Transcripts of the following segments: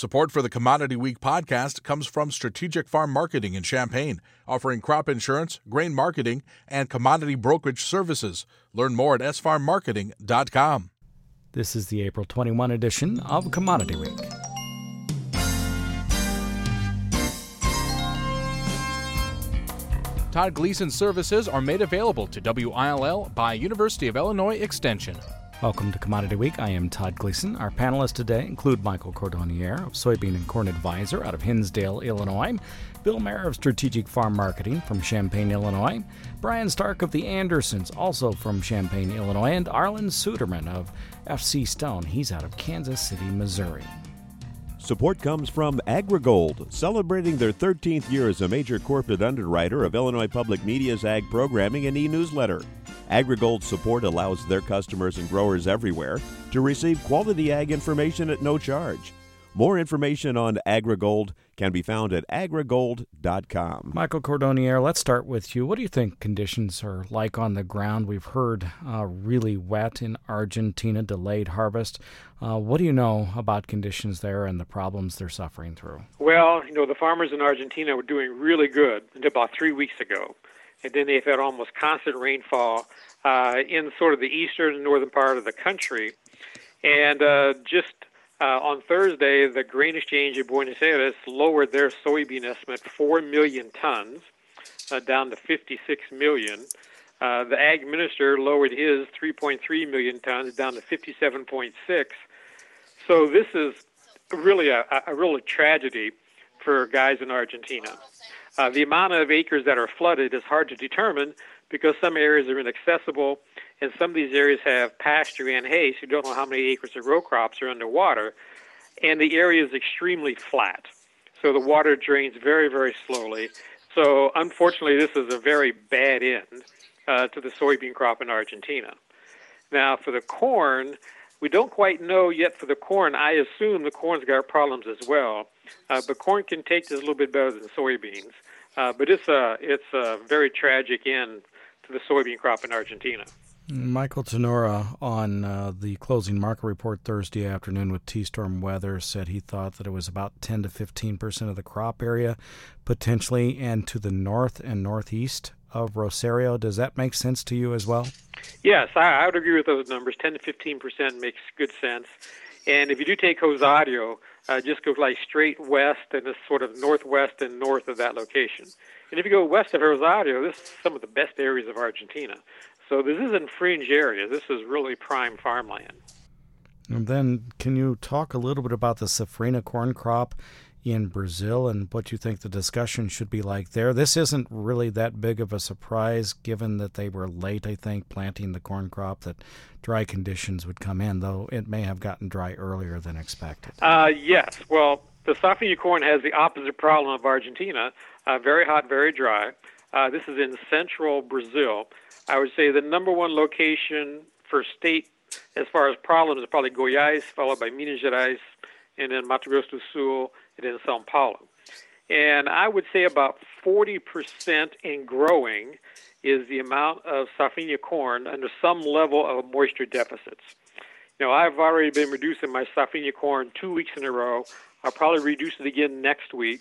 Support for the Commodity Week podcast comes from Strategic Farm Marketing in Champaign, offering crop insurance, grain marketing, and commodity brokerage services. Learn more at sfarmmarketing.com. This is the April 21 edition of Commodity Week. Todd Gleason services are made available to WILL by University of Illinois Extension. Welcome to Commodity Week. I am Todd Gleason. Our panelists today include Michael Cordonnier of Soybean and Corn Advisor out of Hinsdale, Illinois, Bill Mayer of Strategic Farm Marketing from Champaign, Illinois, Brian Stark of the Andersons, also from Champaign, Illinois, and Arlen Suderman of FC Stone. He's out of Kansas City, Missouri. Support comes from AgriGold, celebrating their 13th year as a major corporate underwriter of Illinois Public Media's ag programming and e-newsletter. AgriGold's support allows their customers and growers everywhere to receive quality ag information at no charge. More information on AgriGold can be found at agrigold.com. Michael Cordonnier, let's start with you. What do you think conditions are like on the ground? We've heard really wet in Argentina, delayed harvest. What do you know about conditions there and the problems they're suffering through? Well, the farmers in Argentina were doing really good until about 3 weeks ago. And then they've had almost constant rainfall in sort of the eastern and northern part of the country. And on Thursday, the Grain Exchange in Buenos Aires lowered their soybean estimate 4 million tons down to 56 million. The Ag Minister lowered his 3.3 million tons down to 57.6. So this is really a real tragedy for guys in Argentina. The amount of acres that are flooded is hard to determine because some areas are inaccessible, and some of these areas have pasture and hay, so you don't know how many acres of row crops are underwater, and the area is extremely flat. So the water drains very, very slowly. So unfortunately, this is a very bad end to the soybean crop in Argentina. Now, for the corn, we don't quite know yet for the corn. I assume the corn's got problems as well, but corn can take this a little bit better than soybeans. But it's a very tragic end to the soybean crop in Argentina. Michael Tenora on the closing market report Thursday afternoon with T-Storm weather said he thought that it was about 10 to 15% of the crop area potentially, and to the north and northeast of Rosario. Does that make sense to you as well? Yes, I would agree with those numbers. 10 to 15% makes good sense. And if you do take Rosario, just go like straight west and it's sort of northwest and north of that location. And if you go west of Rosario, this is some of the best areas of Argentina. So this isn't fringe area. This is really prime farmland. And then can you talk a little bit about the safrinha corn crop in Brazil and what you think the discussion should be like there? This isn't really that big of a surprise given that they were late, I think, planting the corn crop, that dry conditions would come in, though it may have gotten dry earlier than expected. Yes. Well, the safrinha corn has the opposite problem of Argentina, very hot, very dry. This is in central Brazil. I would say the number one location for state as far as problems is probably Goiás, followed by Minas Gerais, and then Mato Grosso do Sul, and then São Paulo. And I would say about 40% in growing is the amount of safrinha corn under some level of moisture deficits. I've already been reducing my safrinha corn 2 weeks in a row. I'll probably reduce it again next week.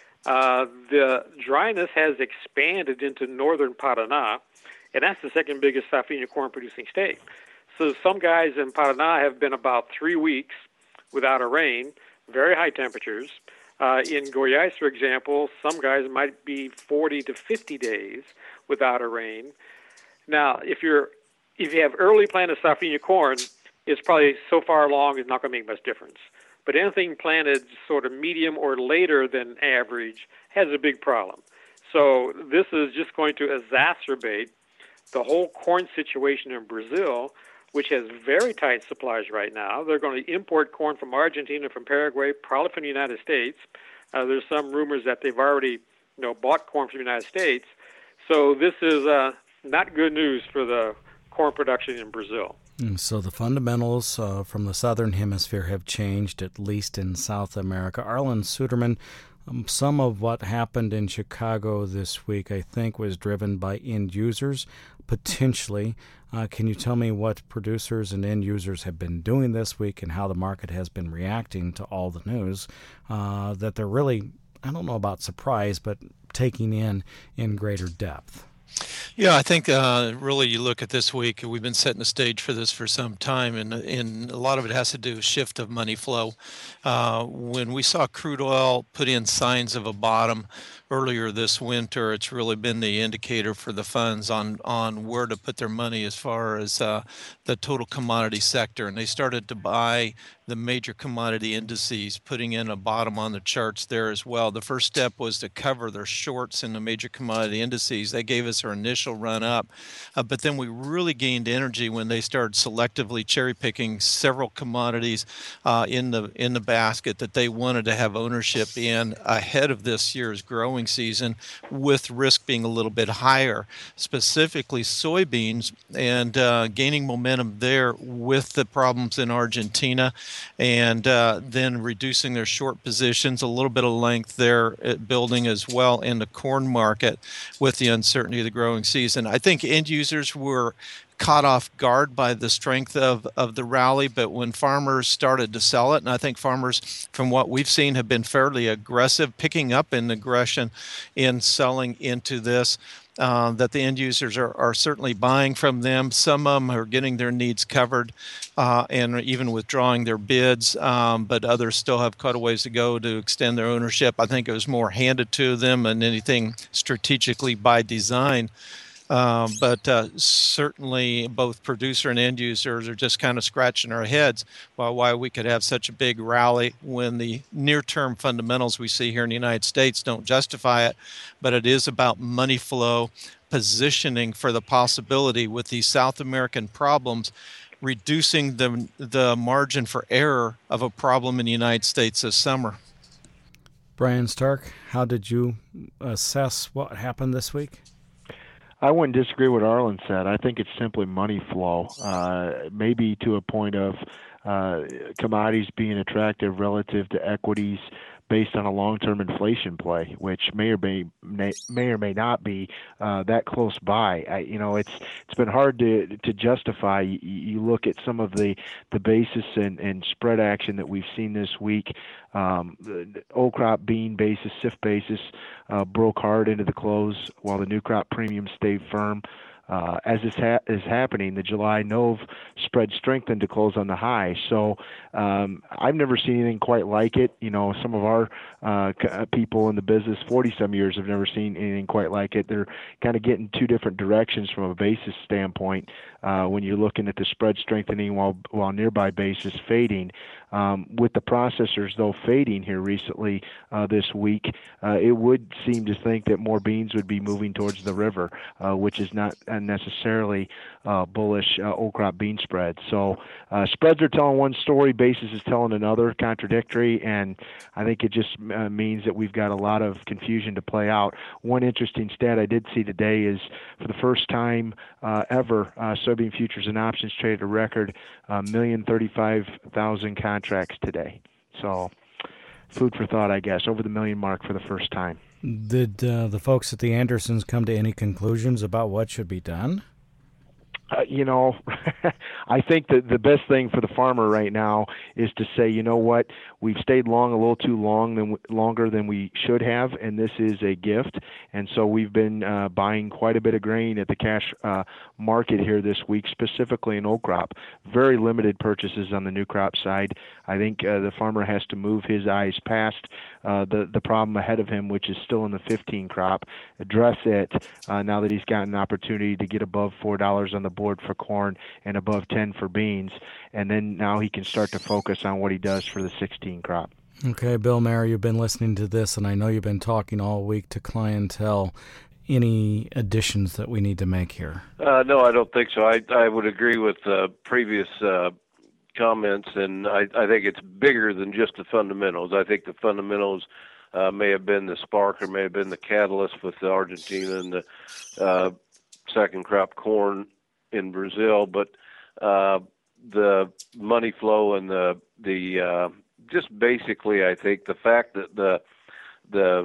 The dryness has expanded into northern Paraná, and that's the second biggest safrinha corn producing state. So some guys in Paraná have been about 3 weeks without a rain, very high temperatures. In Goiás, for example, some guys might be 40 to 50 days without a rain. Now, if you have early planted safrinha corn, it's probably so far along it's not going to make much difference. But anything planted sort of medium or later than average has a big problem. So this is just going to exacerbate the whole corn situation in Brazil, which has very tight supplies right now. They're going to import corn from Argentina, from Paraguay, probably from the United States. There's some rumors that they've already bought corn from the United States. So this is not good news for the corn production in Brazil. So the fundamentals from the southern hemisphere have changed, at least in South America. Arlen Suderman, some of what happened in Chicago this week, I think, was driven by end users, potentially. Can you tell me what producers and end users have been doing this week and how the market has been reacting to all the news that they're really, I don't know about surprised, but taking in greater depth? Yeah, I think really you look at this week, we've been setting the stage for this for some time, and a lot of it has to do with shift of money flow. When we saw crude oil put in signs of a bottom earlier this winter, it's really been the indicator for the funds on where to put their money as far as the total commodity sector. And they started to buy the major commodity indices, putting in a bottom on the charts there as well. The first step was to cover their shorts in the major commodity indices. They gave us our initial run up, but then we really gained energy when they started selectively cherry picking several commodities in the basket that they wanted to have ownership in ahead of this year's growing season, with risk being a little bit higher, specifically soybeans, and gaining momentum there with the problems in Argentina, and then reducing their short positions, a little bit of length there building as well in the corn market with the uncertainty of the growing season. I think end users were caught off guard by the strength of the rally, but when farmers started to sell it, and I think farmers, from what we've seen, have been fairly aggressive, picking up in aggression in selling into this, that the end users are certainly buying from them. Some of them are getting their needs covered and even withdrawing their bids, but others still have quite a ways to go to extend their ownership. I think it was more handed to them than anything strategically by design. But certainly both producer and end users are just kind of scratching our heads about why we could have such a big rally when the near-term fundamentals we see here in the United States don't justify it. But it is about money flow, positioning for the possibility with these South American problems, reducing the margin for error of a problem in the United States this summer. Brian Stark, how did you assess what happened this week? I wouldn't disagree with what Arlen said. I think it's simply money flow, maybe to a point of commodities being attractive relative to equities based on a long-term inflation play, which may or may not be that close by. It's been hard to justify. You look at some of the basis and spread action that we've seen this week. The old crop bean basis, CIF basis, broke hard into the close, while the new crop premium stayed firm. As this is happening, the July NOV spread strengthened to close on the high. So I've never seen anything quite like it. Some of our people in the business, 40-some years, have never seen anything quite like it. They're kind of getting two different directions from a basis standpoint when you're looking at the spread strengthening while nearby basis fading. With the processors, though, fading here recently this week, it would seem to think that more beans would be moving towards the river, which is not necessarily bullish old crop bean spread. So spreads are telling one story, basis is telling another, contradictory, and I think it just means that we've got a lot of confusion to play out. One interesting stat I did see today is, for the first time ever, soybean futures and options traded a record 1,035,000 contracts today. So food for thought, I guess, over the million mark for the first time. Did the folks at the Andersons come to any conclusions about what should be done? I think that the best thing for the farmer right now is to say, you know what, we've stayed long a little too longer than we should have, and this is a gift. And so we've been buying quite a bit of grain at the cash market here this week, specifically in old crop. Very limited purchases on the new crop side. I think the farmer has to move his eyes past the problem ahead of him, which is still in the 15 crop, address it now that he's gotten an opportunity to get above $4 on the board for corn and above 10 for beans, and then now he can start to focus on what he does for the 16 crop. Okay, Bill Mayer, you've been listening to this, and I know you've been talking all week to clientele. Any additions that we need to make here? No, I don't think so. I would agree with previous comments, and I think it's bigger than just the fundamentals. I think the fundamentals may have been the spark or may have been the catalyst with the Argentina and the second crop corn in Brazil, but the money flow and the just basically, I think the fact that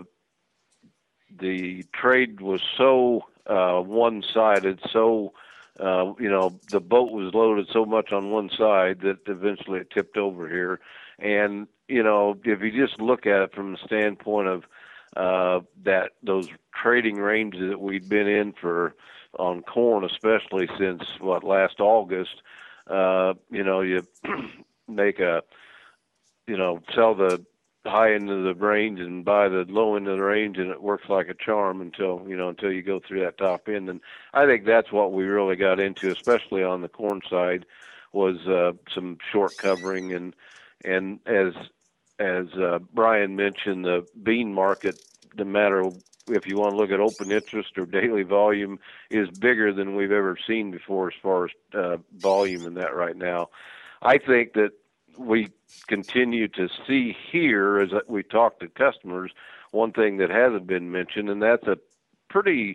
the trade was so one-sided, so the boat was loaded so much on one side that eventually it tipped over here. And, if you just look at it from the standpoint of that those trading ranges that we'd been in on corn, especially since last August, you make sell the high end of the range and buy the low end of the range, and it works like a charm until you go through that top end. And I think that's what we really got into, especially on the corn side, was some short covering. And as Brian mentioned, the bean market, no matter if you want to look at open interest or daily volume, is bigger than we've ever seen before as far as volume in that right now. I think that we continue to see here, as we talk to customers, one thing that hasn't been mentioned, and that's a pretty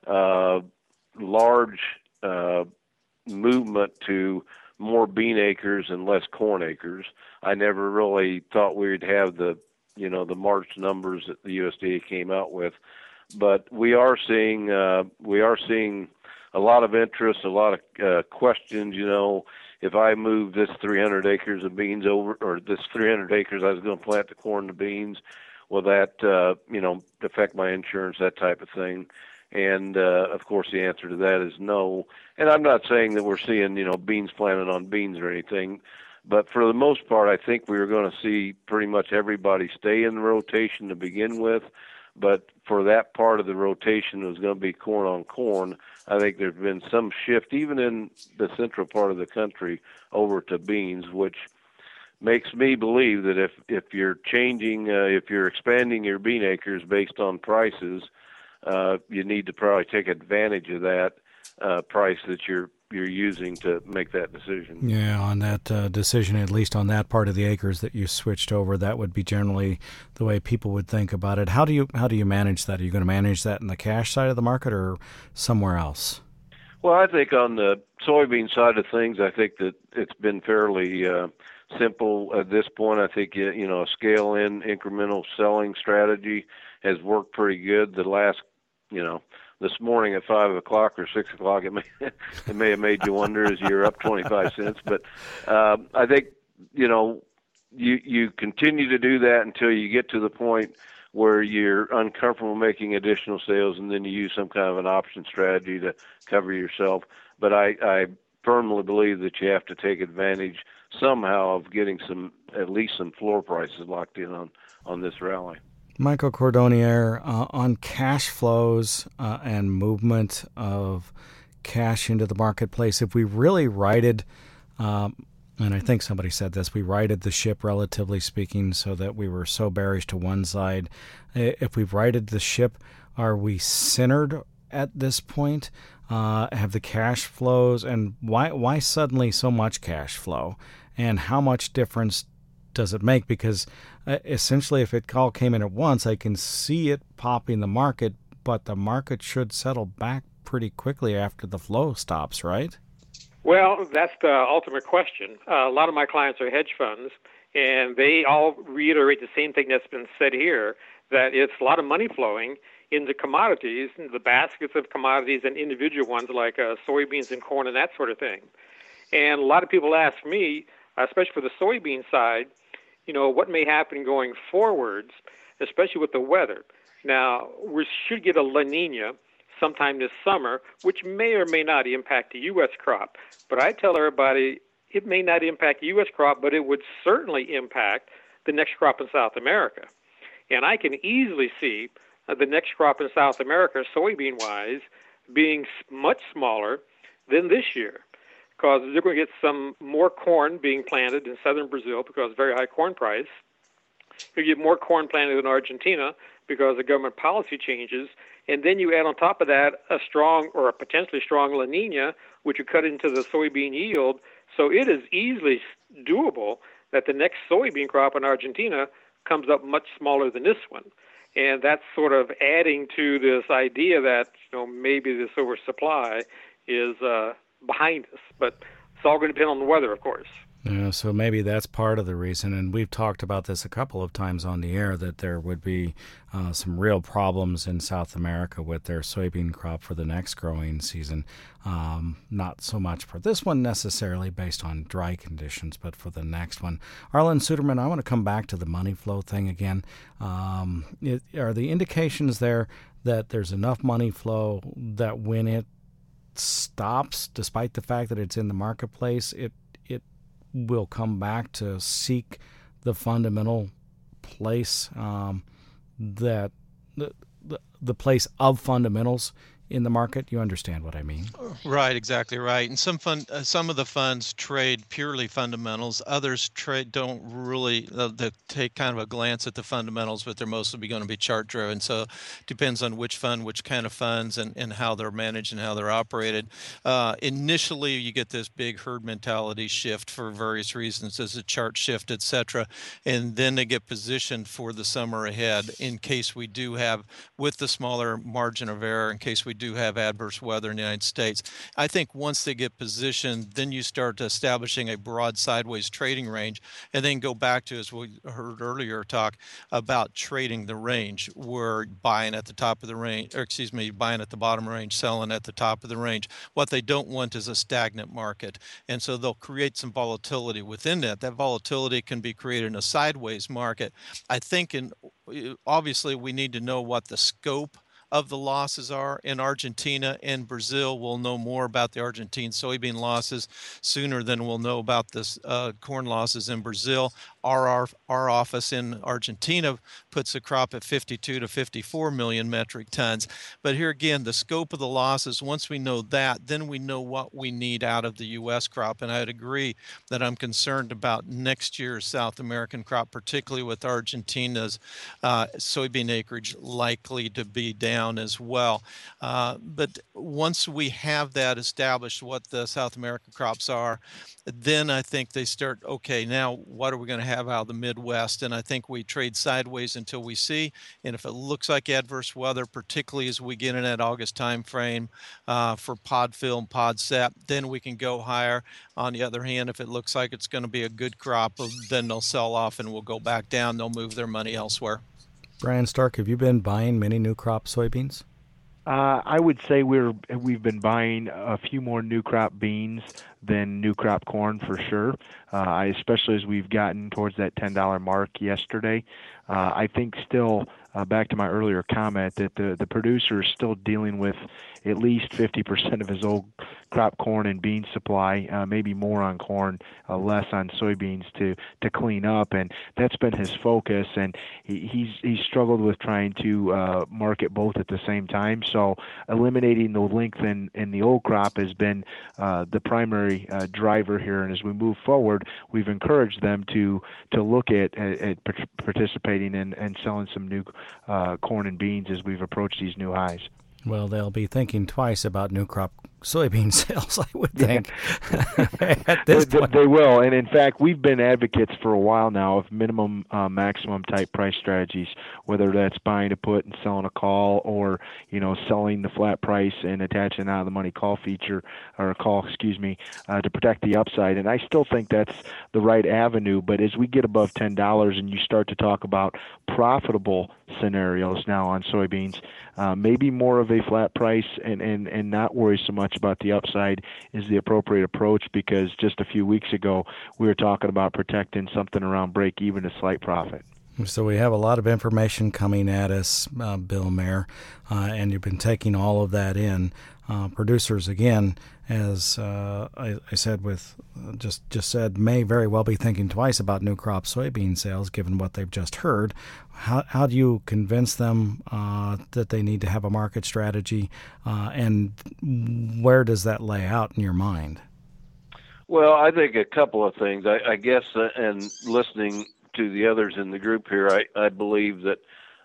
large movement to more bean acres and less corn acres. I never really thought we'd have the March numbers that the USDA came out with, but we are seeing a lot of interest, a lot of questions. If I move this 300 acres of beans over, or this 300 acres I was going to plant the corn to beans, will that affect my insurance, that type of thing? And of course, the answer to that is no. And I'm not saying that we're seeing beans planted on beans or anything, but for the most part, I think we were going to see pretty much everybody stay in the rotation to begin with. But for that part of the rotation that was going to be corn on corn, I think there's been some shift, even in the central part of the country, over to beans, which makes me believe that if you're changing, if you're expanding your bean acres based on prices, you need to probably take advantage of that price that you're using to make that decision. Yeah, on that decision, at least on that part of the acres that you switched over, that would be generally the way people would think about it. How do you manage that? Are you going to manage that in the cash side of the market or somewhere else? Well, I think on the soybean side of things, I think that it's been fairly simple at this point. I think a scale-in incremental selling strategy has worked pretty good. The last this morning at 5 o'clock or 6 o'clock, it may have made you wonder as you're up 25 cents. But I think, you continue to do that until you get to the point where you're uncomfortable making additional sales, and then you use some kind of an option strategy to cover yourself. But I firmly believe that you have to take advantage somehow of getting at least some floor prices locked in on this rally. Michael Cordonnier, on cash flows and movement of cash into the marketplace, if we really righted, and I think somebody said this, we righted the ship relatively speaking so that we were so bearish to one side. If we've righted the ship, are we centered at this point? Have the cash flows, and why suddenly so much cash flow? And how much difference does it make? Because essentially, if it all came in at once, I can see it popping the market, but the market should settle back pretty quickly after the flow stops, right? Well, that's the ultimate question. A lot of my clients are hedge funds, and they all reiterate the same thing that's been said here, that it's a lot of money flowing into commodities, the baskets of commodities and individual ones like soybeans and corn and that sort of thing. And a lot of people ask me, especially for the soybean side, what may happen going forwards, especially with the weather. Now, we should get a La Nina sometime this summer, which may or may not impact the U.S. crop. But I tell everybody it may not impact the U.S. crop, but it would certainly impact the next crop in South America. And I can easily see the next crop in South America, soybean-wise, being much smaller than this year, because they're going to get some more corn being planted in southern Brazil because of very high corn price. You get more corn planted in Argentina because of government policy changes. And then you add on top of that a strong or a potentially strong La Nina, which would cut into the soybean yield. So it is easily doable that the next soybean crop in Argentina comes up much smaller than this one. And that's sort of adding to this idea that maybe this oversupply is behind us. But it's all going to depend on the weather, of course. Yeah, so maybe that's part of the reason, and we've talked about this a couple of times on the air, that there would be some real problems in South America with their soybean crop for the next growing season. Not so much for this one necessarily based on dry conditions, but for the next one. Arlan Suderman, I want to come back to the money flow thing again. Are the indications there that there's enough money flow that when it stops, despite the fact that it's in the marketplace, it will come back to seek the fundamental place, that the place of fundamentals in the market? You understand what I mean? Right, exactly right. And some of the funds trade purely fundamentals. Others don't really. They take kind of a glance at the fundamentals, but they're mostly going to be chart driven. So it depends on which fund, which kind of funds, and how they're managed and how they're operated. Initially, you get this big herd mentality shift for various reasons, as a chart shift, etc. And then they get positioned for the summer ahead in case we do have, with the smaller margin of error, in case we do have adverse weather in the United States. I think once they get positioned, then you start establishing a broad sideways trading range, and then go back to, as we heard earlier, talk about trading the range. We're buying at the top of the range, buying at the bottom range, selling at the top of the range. What they don't want is a stagnant market, and so they'll create some volatility within that. That volatility can be created in a sideways market. I think, obviously, we need to know what the scope of the losses are in Argentina and Brazil. We'll know more about the Argentine soybean losses sooner than we'll know about this corn losses in Brazil. Our office in Argentina puts the crop at 52 to 54 million metric tons. But here again, the scope of the losses, once we know that, then we know what we need out of the U.S. crop. And I'd agree that I'm concerned about next year's South American crop, particularly with Argentina's soybean acreage likely to be down as well. But once we have that established, what the South American crops are, then I think they start, okay, now what are we going to have out of the Midwest? And I think we trade sideways until we see. And if it looks like adverse weather, particularly as we get in that August time frame for pod fill and pod sap, then we can go higher. On the other hand, if it looks like it's going to be a good crop, then they'll sell off and we'll go back down. They'll move their money elsewhere. Brian Stark, have you been buying many new crop soybeans? I would say we've been buying a few more new crop beans than new crop corn for sure, especially as we've gotten towards that $10 mark yesterday. I think still, back to my earlier comment, that the producer is still dealing with at least 50% of his old crop corn and bean supply, maybe more on corn, less on soybeans to clean up, and that's been his focus. And he's struggled with trying to market both at the same time. So eliminating the length in the old crop has been the primary driver here. And as we move forward, we've encouraged them to look at participating and selling some new corn and beans as we've approached these new highs. Well, they'll be thinking twice about new crop soybean sales, I would think. At this point. They will. And in fact, we've been advocates for a while now of minimum maximum type price strategies, whether that's buying a put and selling a call, or selling the flat price and attaching out of the money call feature, or a call, to protect the upside. And I still think that's the right avenue. But as we get above $10 and you start to talk about profitable scenarios now on soybeans, maybe more of a flat price and not worry so much about the upside is the appropriate approach, because just a few weeks ago we were talking about protecting something around break even to slight profit. So we have a lot of information coming at us, Bill Mayer, and you've been taking all of that in. Producers, again, as I said, just said, may very well be thinking twice about new crop soybean sales, given what they've just heard. How do you convince them that they need to have a market strategy, and where does that lay out in your mind? Well, I think a couple of things. I guess, and listening to the others in the group here, I believe that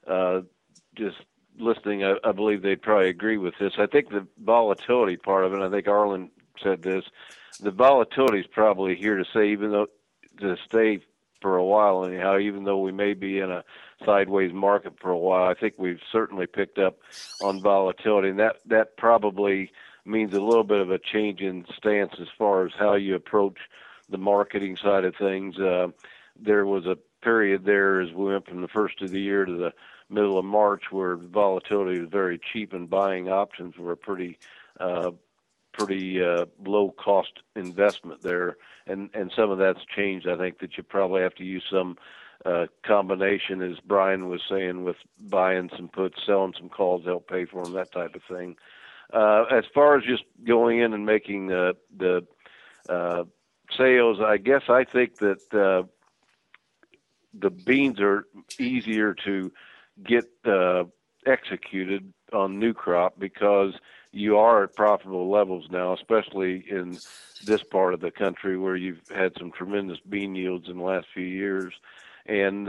just listening, I believe they'd probably agree with this. I think the volatility part of it, I think Arlan said this, the volatility is probably here to stay, to stay for a while anyhow, even though we may be in a sideways market for a while. I think we've certainly picked up on volatility, and that probably means a little bit of a change in stance as far as how you approach the marketing side of things. There was a period there as we went from the first of the year to the middle of March where volatility was very cheap and buying options were a pretty low cost investment there, and some of that's changed. I think that you probably have to use some combination, as Brian was saying, with buying some puts, selling some calls, help pay for them, that type of thing. As far as just going in and making the sales, I guess I think that the beans are easier to get executed on new crop because you are at profitable levels now, especially in this part of the country where you've had some tremendous bean yields in the last few years. And,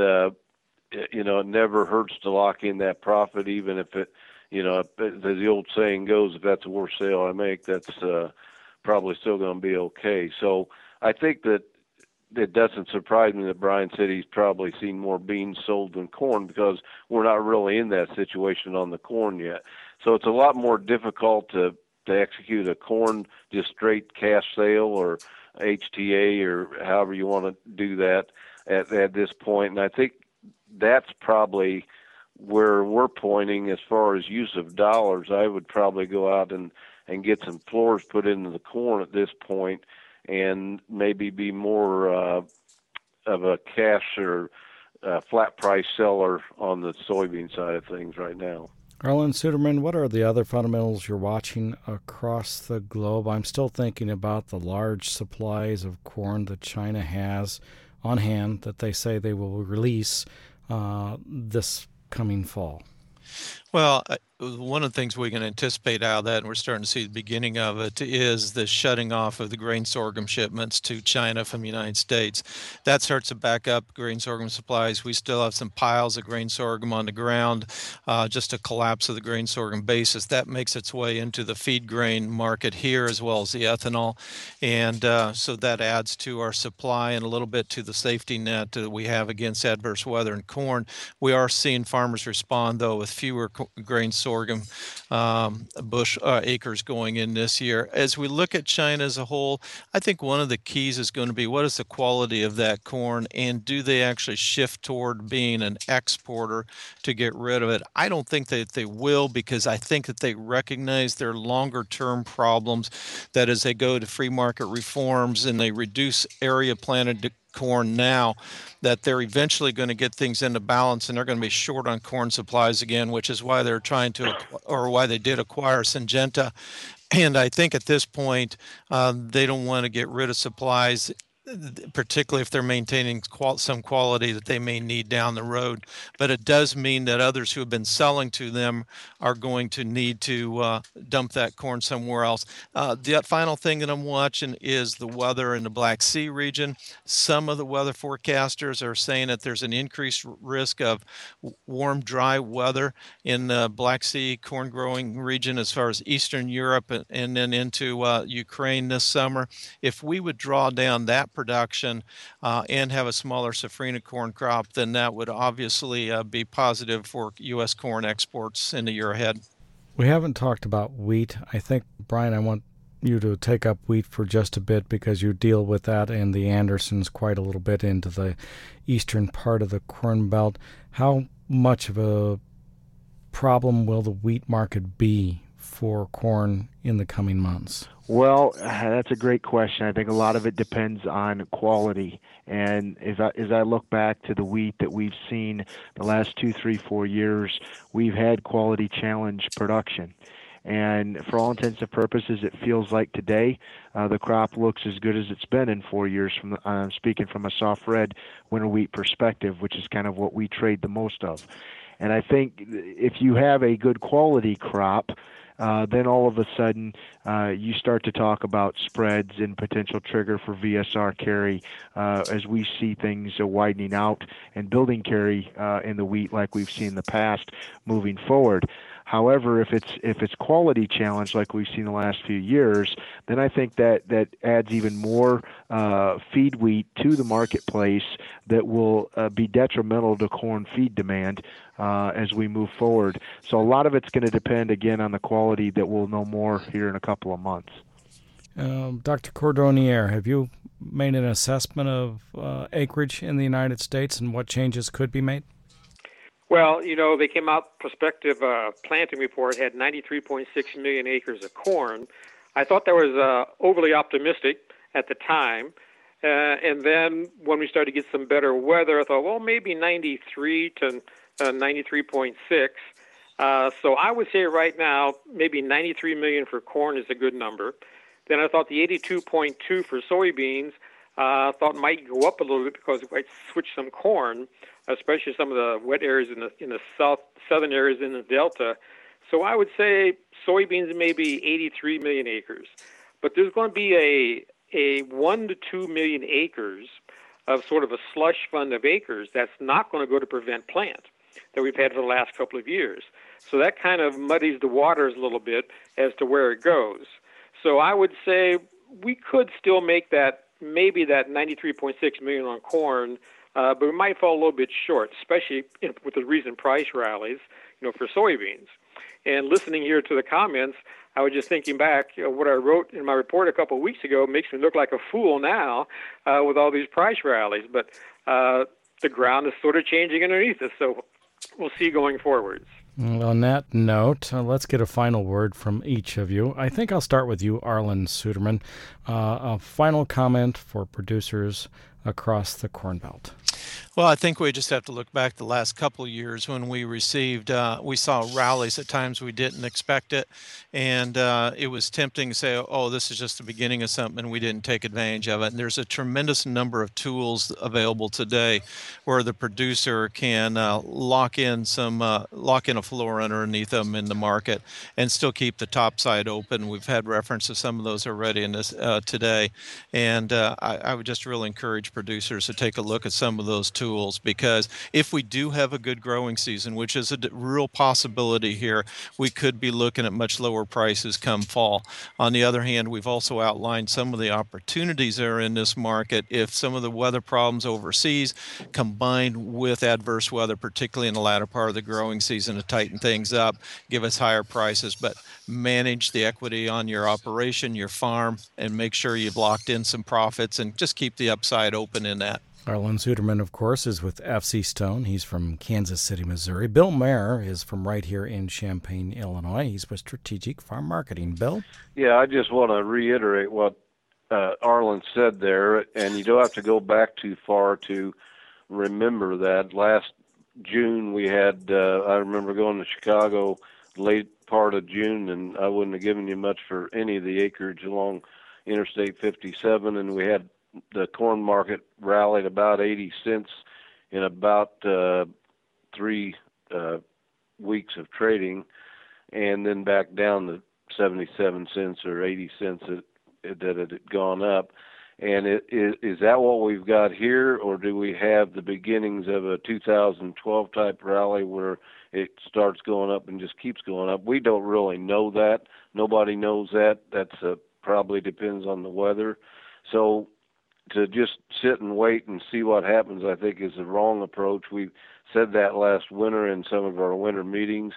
it never hurts to lock in that profit, even if it, as the old saying goes, if that's the worst sale I make, that's probably still going to be okay. So I think that it doesn't surprise me that Brian said he's probably seen more beans sold than corn because we're not really in that situation on the corn yet. So it's a lot more difficult to execute a corn just straight cash sale or HTA or however you want to do that at this point. And I think that's probably where we're pointing as far as use of dollars. I would probably go out and get some floors put into the corn at this point and maybe be more of a cash or flat price seller on the soybean side of things right now. Arlan Suderman, what are the other fundamentals you're watching across the globe? I'm still thinking about the large supplies of corn that China has on hand that they say they will release this coming fall. Well, one of the things we can anticipate out of that, and we're starting to see the beginning of it, is the shutting off of the grain sorghum shipments to China from the United States. That starts to back up grain sorghum supplies. We still have some piles of grain sorghum on the ground, just a collapse of the grain sorghum basis. That makes its way into the feed grain market here as well as the ethanol. And so that adds to our supply and a little bit to the safety net that we have against adverse weather and corn. We are seeing farmers respond, though, with fewer grain sorghum bush acres going in this year. As we look at China as a whole, I think one of the keys is going to be what is the quality of that corn, and do they actually shift toward being an exporter to get rid of it? I don't think that they will, because I think that they recognize their longer term problems, that as they go to free market reforms and they reduce area planted corn now, that they're eventually going to get things into balance and they're going to be short on corn supplies again, which is why they're trying to, or why they did acquire Syngenta. And I think at this point, they don't want to get rid of supplies, particularly if they're maintaining some quality that they may need down the road. But it does mean that others who have been selling to them are going to need to dump that corn somewhere else. The final thing that I'm watching is the weather in the Black Sea region. Some of the weather forecasters are saying that there's an increased risk of warm, dry weather in the Black Sea corn growing region as far as Eastern Europe and then into Ukraine this summer. If we would draw down that production and have a smaller safrinha corn crop, then that would obviously be positive for U.S. corn exports in the year ahead. We haven't talked about wheat. I think, Brian, I want you to take up wheat for just a bit because you deal with that and the Andersons quite a little bit into the eastern part of the Corn Belt. How much of a problem will the wheat market be for corn in the coming months? Well, that's a great question. I think a lot of it depends on quality. And as I look back to the wheat that we've seen the last 2, 3, 4 years, we've had quality challenge production. And for all intents and purposes, it feels like today the crop looks as good as it's been in 4 years. I'm speaking from a soft red winter wheat perspective, which is kind of what we trade the most of. And I think if you have a good quality crop, then all of a sudden you start to talk about spreads and potential trigger for VSR carry as we see things widening out and building carry in the wheat like we've seen in the past moving forward. However, if it's quality challenge like we've seen the last few years, then I think that adds even more feed wheat to the marketplace that will be detrimental to corn feed demand as we move forward. So a lot of it's going to depend, again, on the quality that we'll know more here in a couple of months. Dr. Cordonnier, have you made an assessment of acreage in the United States and what changes could be made? Well, they came out, prospective planting report had 93.6 million acres of corn. I thought that was overly optimistic at the time. And then when we started to get some better weather, I thought, well, maybe 93 to 93.6. So I would say right now, maybe 93 million for corn is a good number. Then I thought the 82.2 for soybeans, thought might go up a little bit because we might switch some corn, especially some of the wet areas in the southern areas in the Delta. So I would say soybeans maybe 83 million acres. But there's going to be a 1 to 2 million acres of sort of a slush fund of acres that's not going to go to prevent plant that we've had for the last couple of years. So that kind of muddies the waters a little bit as to where it goes. So I would say we could still make that, maybe that 93.6 million on corn, but we might fall a little bit short, especially with the recent price rallies, for soybeans. And listening here to the comments, I was just thinking back, what I wrote in my report a couple of weeks ago makes me look like a fool now with all these price rallies. But the ground is sort of changing underneath us, so we'll see going forwards. On that note, let's get a final word from each of you. I think I'll start with you, Arlan Suderman. A final comment for producers across the Corn Belt. Well, I think we just have to look back the last couple of years when we saw rallies at times we didn't expect it. And it was tempting to say, oh, this is just the beginning of something, and we didn't take advantage of it. And there's a tremendous number of tools available today where the producer can lock in a floor underneath them in the market and still keep the top side open. We've had reference to some of those already in this today. And I would just really encourage producers to take a look at some of those tools, because if we do have a good growing season, which is a real possibility here, we could be looking at much lower prices come fall. On the other hand, we've also outlined some of the opportunities that are in this market if some of the weather problems overseas combined with adverse weather, particularly in the latter part of the growing season, to tighten things up, give us higher prices. But manage the equity on your operation, your farm, and make sure you've locked in some profits and just keep the upside open in that. Arlan Suderman, of course, is with FC Stone. He's from Kansas City, Missouri. Bill Mayer is from right here in Champaign, Illinois. He's with Strategic Farm Marketing. Bill? Yeah, I just want to reiterate what Arlan said there, and you don't have to go back too far to remember that. Last June we had, I remember going to Chicago late part of June, and I wouldn't have given you much for any of the acreage along Interstate 57, and we had the corn market rallied about 80 cents in about 3 weeks of trading, and then back down to 77 cents or 80 cents that it had gone up. And is that what we've got here, or do we have the beginnings of a 2012 type rally where it starts going up and just keeps going up? We don't really know that. Nobody knows that. That's probably depends on the weather. So to just sit and wait and see what happens, I think, is the wrong approach. We said that last winter in some of our winter meetings.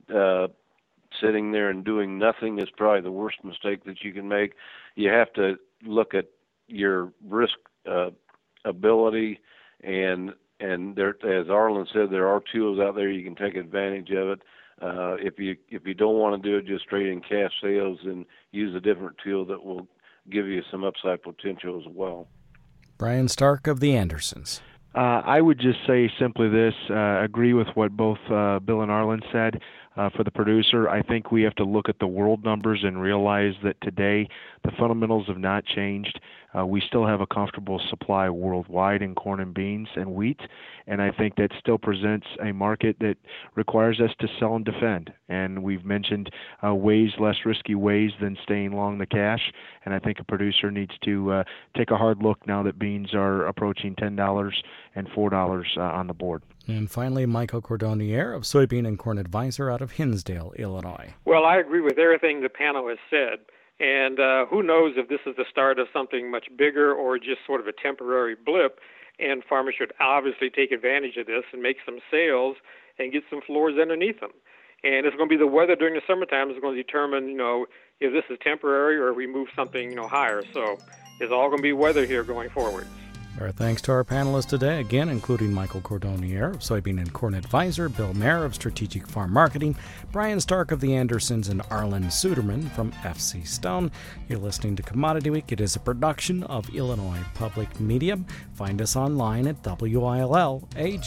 Sitting there and doing nothing is probably the worst mistake that you can make. You have to look at your risk ability, and there, as Arlan said, there are tools out there you can take advantage of it. If you don't want to do it just straight in cash sales, then use a different tool that will give you some upside potential as well. Brian Stark of the Andersons. I would just say simply this, agree with what both Bill and Arlan said. For the producer, I think we have to look at the world numbers and realize that today the fundamentals have not changed. We still have a comfortable supply worldwide in corn and beans and wheat, and I think that still presents a market that requires us to sell and defend. And we've mentioned less risky ways than staying long the cash, and I think a producer needs to take a hard look now that beans are approaching $10 and $4 on the board. And finally, Michael Cordonnier of Soybean and Corn Advisor out of Hinsdale, Illinois. Well, I agree with everything the panel has said. And who knows if this is the start of something much bigger or just sort of a temporary blip. And farmers should obviously take advantage of this and make some sales and get some floors underneath them. And it's going to be the weather during the summertime is going to determine, if this is temporary or if we move something, higher. So it's all going to be weather here going forward. Our thanks to our panelists today, again, including Michael Cordonnier of Soybean and Corn Advisor, Bill Mayer of Strategic Farm Marketing, Brian Stark of the Andersons, and Arlen Suderman from FC Stone. You're listening to Commodity Week. It is a production of Illinois Public Media. Find us online at WILLAG.org.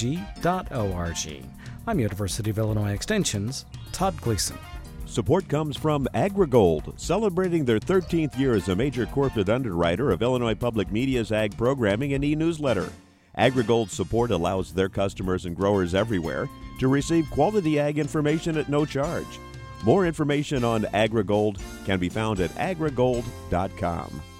I'm University of Illinois Extension's Todd Gleason. Support comes from AgriGold, celebrating their 13th year as a major corporate underwriter of Illinois Public Media's ag programming and e-newsletter. AgriGold's support allows their customers and growers everywhere to receive quality ag information at no charge. More information on AgriGold can be found at agrigold.com.